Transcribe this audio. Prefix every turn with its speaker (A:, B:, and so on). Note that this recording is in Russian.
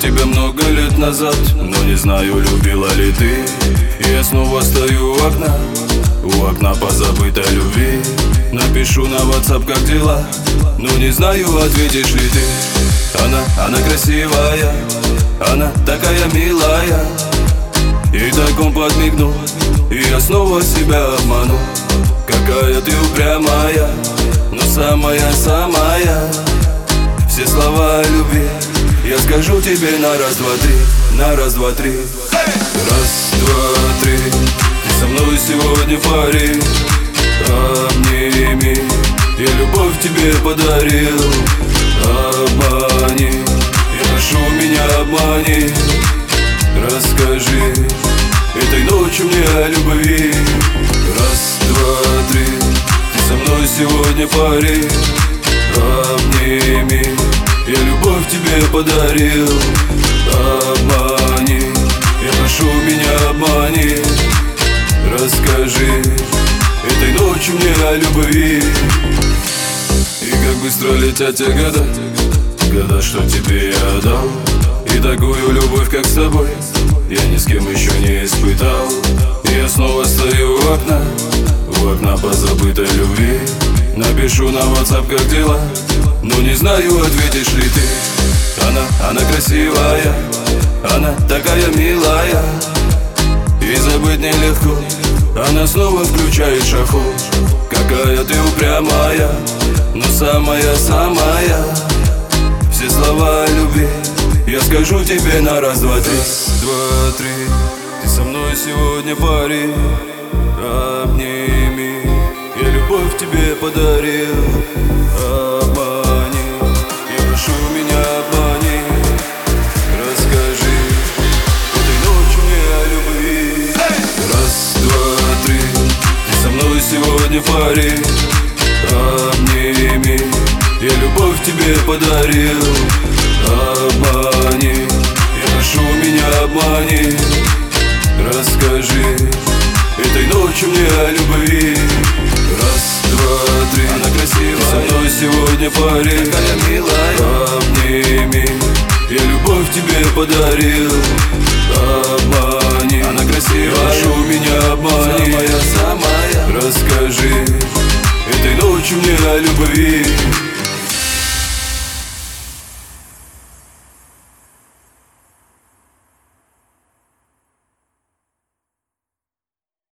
A: тебя много лет назад, но не знаю, любила ли ты. Я снова стою у окна позабытой любви. Напишу на WhatsApp, как дела, но не знаю, ответишь ли ты. Она красивая, она такая милая. И так он подмигнул, и я снова себя обманул. Какая ты упрямая, но самая-самая. Все слова о любви я скажу тебе на раз, два, три, на раз, два, три. Раз, два, три, ты со мной сегодня в паре. Обними, я любовь тебе подарил. Обмани, я прошу, меня обмани. Расскажи этой ночью мне о любви. Раз, два, три, ты со мной сегодня в паре. Обними, я любовь тебе подарил. Обмани, я прошу, меня обмани. Расскажи этой ночью мне о любви. И как быстро летят те года, что тебе я дал. И такую любовь, как с тобой, я ни с кем еще не испытал. И я снова стою у окна позабытой любви. Напишу на WhatsApp, как дела, но не знаю, ответишь ли ты. Она красивая, она такая милая. И забыть нелегко, она снова включает шафу. Какая ты упрямая, но самая-самая. Все слова о любви я скажу тебе на раз, два, три. Раз, два, три, ты со мной сегодня в паре. Обними, я любовь тебе подарил. Обмани, я прошу, меня обмани. Расскажи этой ночью мне о любви. Раз, два, три, ты со мной сегодня в паре. Обними, я любовь тебе подарил. Обмани, я прошу, меня обмани. Расскажи этой ночью мне о любви. Раз, два, три, она красивая, со мной сегодня в паре. Такая милая. Обними, я любовь тебе подарил. Обмани, она красивая, прошу, меня обмани. Самая-самая. Расскажи этой ночью мне о любви.